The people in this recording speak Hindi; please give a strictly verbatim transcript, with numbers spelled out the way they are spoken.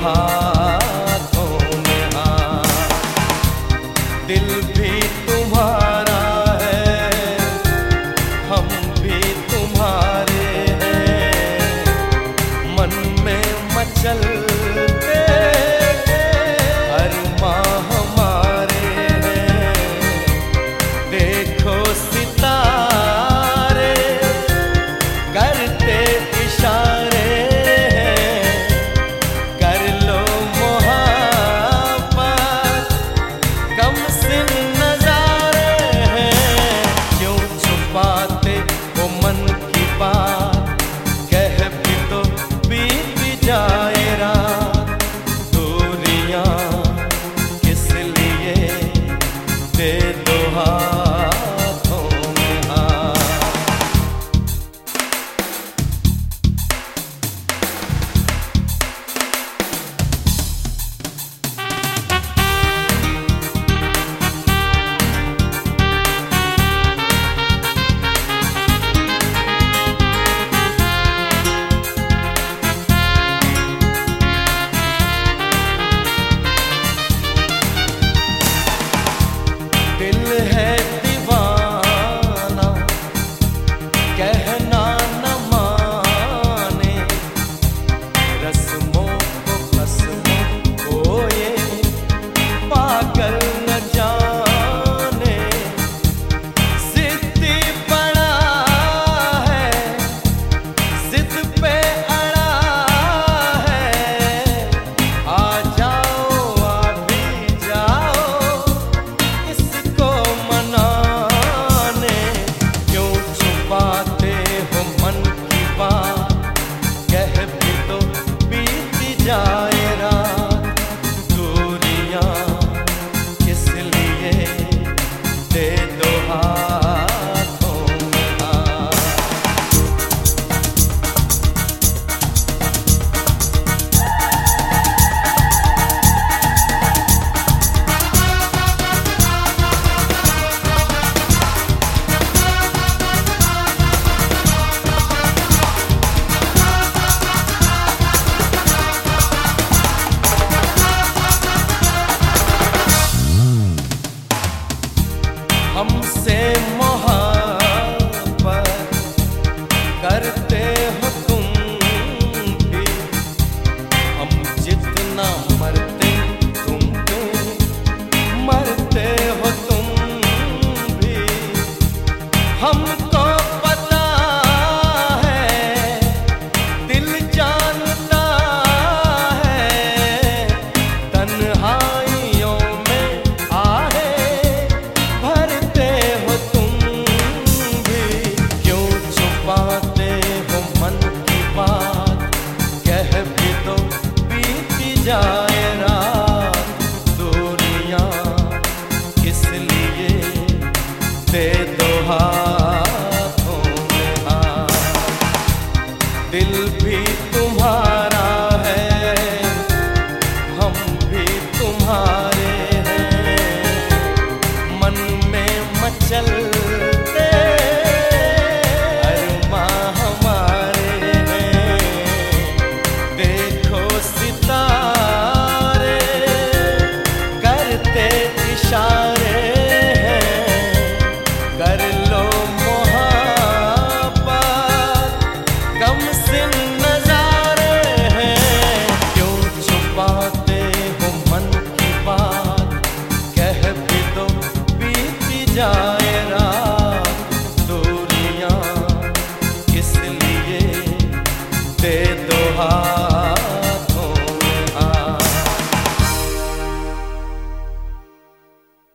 हाथों में हाथ। दिल भी तुम्हारा है, हम भी तुम्हारे हैं, मन में मचलते अरमां हमारे हैं। देखो सितारे करते इशारे हैं, कर लो मोहब्बत, कम सिन नजारे हैं। क्यों छुपाते हो मन की बात, कह भी तो बीत जाए रात। दूरियां किस लिए, दे दो हाथों में हाथ। दिल है दीवाना, कहना न माने, रस्मों को कसमों को ये पागल न जाने। जिद्दी बड़ा है, जिद पे अड़ा है, आ जाओ आ भी जाओ इसको मनाने। क्यों छुपाते हो मन की बात, कह भी तो बीत जाए रात। दूरियां किस लिए, दे दो हाथों में हाथ। हमसे मोहब्बत करते हो तुम भी, हम जितना मरते तुम पे मरते हो तुम भी। हमको पता है, दिल जानता है, तन्हाइयों में आहे भरते हो तुम भी। क्यों छुपाते हो मन की बात, कह भी तो बीत जा